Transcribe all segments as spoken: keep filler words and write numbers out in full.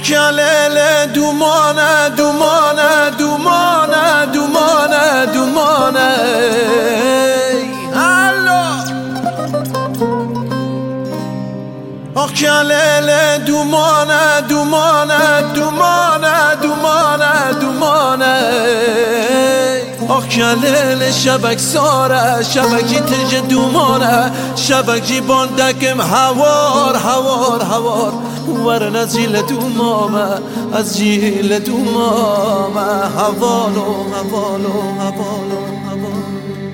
Occhialele dumone, dumone, dumone, dumone, dumone. Allo Occhialele dumone, dumone, dumone, dumone, dumone. Occhialele şebek sara, şebekci tece dumone, şebekci bondakim havar, havar, havar. ورن از جیل دومامه از جیل دومامه حوالو حوالو حوالو حوالو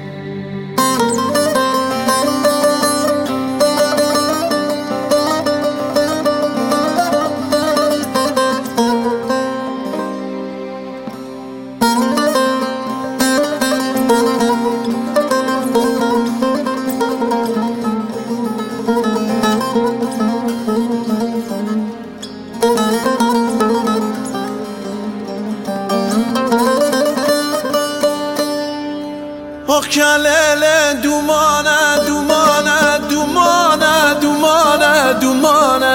Occhialele dumone, dumone, dumone, dumone, dumone.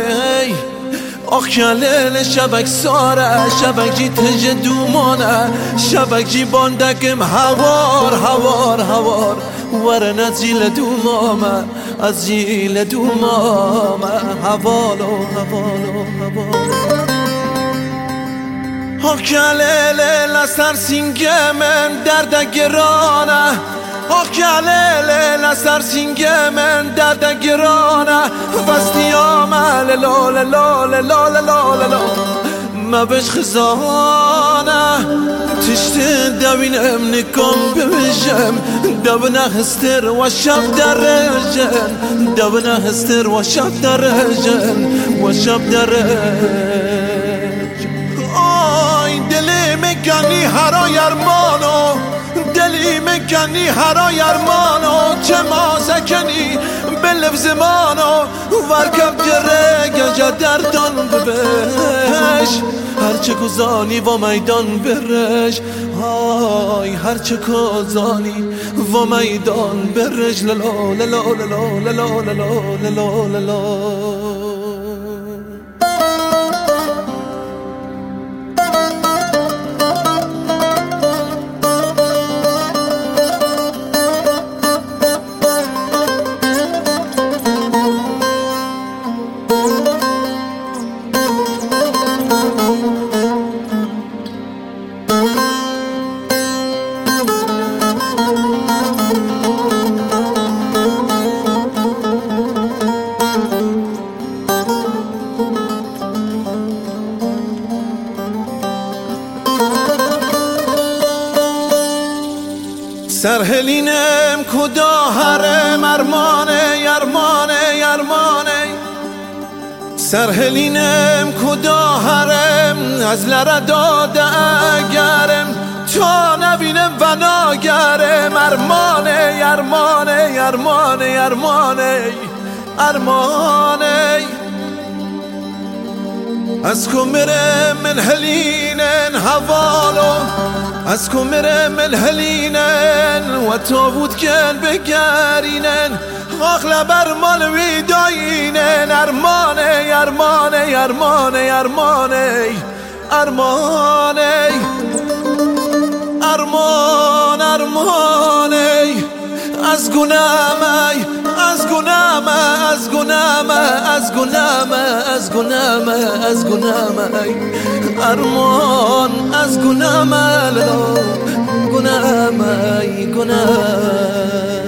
Occhialele şebek sara, şebekci tece dumone, şebekci bondakim havar, havar, havar. ورن از جیل دومامه از جیل دومامه حوالو حوالو حوالو Occhialele لسر سینگه من درد گرانه Occhialele لسر سینگه من درد گرانه وستیامه للا للا للا للا للا ما بش خزانه تشت دوینم نکم ببیشم دوونه هستر و شب درجن دوونه هستر و شب درجن و شب درجن دلی میکنی هرای ارمانو دلی میکنی هرای ارمانو چه ما سکنی بلف زمانو ورکب جره گجا دردان ببش هرچه گزانی و میدان برش های هرچه گزانی و میدان برش للا للا للا للا للا للا للا سرهلینم کدا هرم ارمانه ارمانه ارمانه سرهلینم کدا هرم از لره داده اگرم تا نبینم و ناگرم ارمانه ارمانه ارمانه ارمانه ارمانه از کمرم الهلینن حوالو از کمرم الهلینن و تابوت کن بگرینن اغلب ارمان ویداینن ارمانه ارمانه ارمانه ارمانه ارمانه ارمان ارمانه از گناهی از گناهم از گناهم از گناهم از گناهم از گناهم ارمان از گناهم گناهم گناهم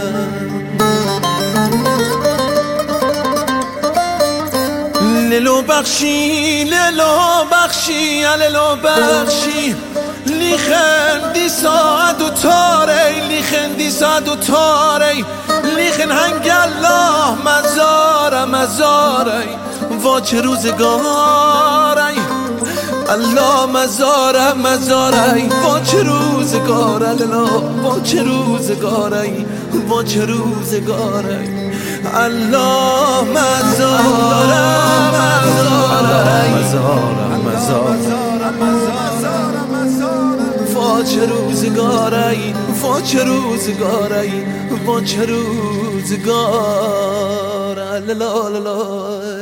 لیلو بخشی لیلو بخشی لیلو بخشی لیخندی ساعت و تاره لیخندی ساعت و تاره لیخن هنگ الله مزاره مزاره وا چه روزگاره الله مزاره مزاره وا چه روزگاره لالا وا چه روزگاره وا چه روزگاره الله مزاره مزاره مزاره مزاره وا چه روزگاری وا چه روزگاری وا چه روزگار لا لا لا